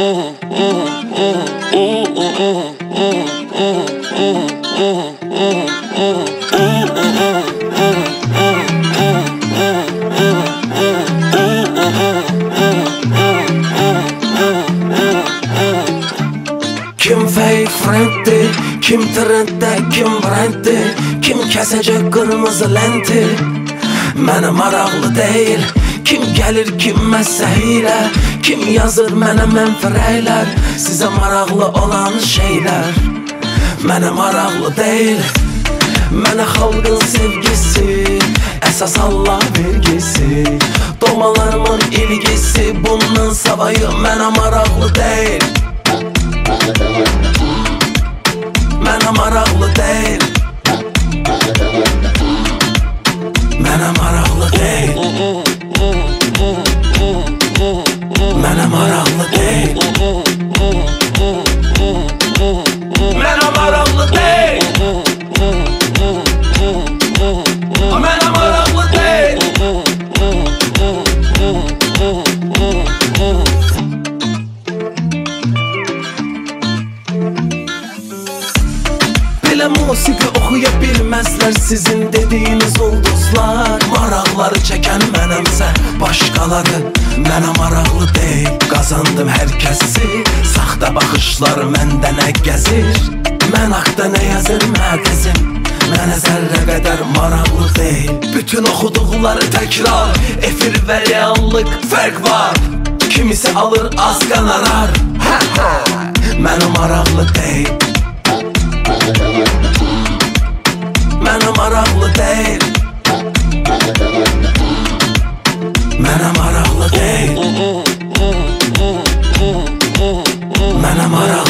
Kim fake friend'di, kim trendde, kim brand'di, kim kəsəcək qırmızı lenti. Mənə maraqlı deyil, kim gəlir kimə səhiylə, kim yazır mənə mənfi rəylər. Sizə maraqlı olan şeylər mənə maraqlı deyil. Mənə xalqın sevgisi, əsas Allah vergisi, doğmalarımın ilgisi, bundan savayı mənə maraqlı deyil. Mənə maraqlı deyil. Mənə maraqlı deyil. Mənə maraqlı deyil. Mənə maraqlı deyil. Mənə maraqlı deyil. Belə musiqi oxuya bilməzlər sizin dediyiniz ulduzlar. Maraqları çəkən mənəmsə başqaları mənə maraqlı deyil. Qazandım hər kəsi, saxta baxışlar məndə nə gəzir. Mən haqda nə yazır məqəzim, mənə zərrə qədər maraqlı deyil. Bütün oxuduqları təkrar, efir və reallıq fərq var. Kimisi alır az qanarar, mənə maraqlı deyil. Mənə maraqlı deyil. Mənə maraqlı deyil. Mənə maraqlı